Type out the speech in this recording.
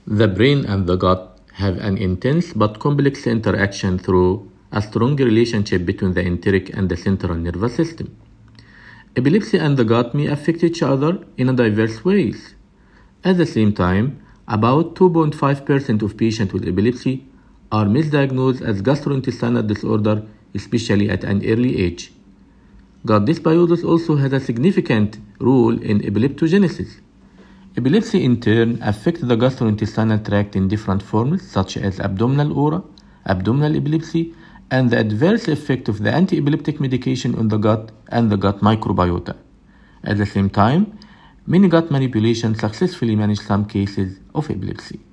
The brain and the gut have an intense but complex interaction through a strong relationship between the enteric and the central nervous system. Epilepsy and the gut may affect each other in diverse ways. At the same time, about 2.5% of patients with epilepsy are misdiagnosed as gastrointestinal disorder, especially at an early age. Gut dysbiosis also has a significant role in epileptogenesis. Epilepsy in turn affects the gastrointestinal tract in different forms such as abdominal aura, abdominal epilepsy, and the adverse effect of the anti-epileptic medication on the gut and the gut microbiota. At the same time, many gut manipulations successfully manage some cases of epilepsy.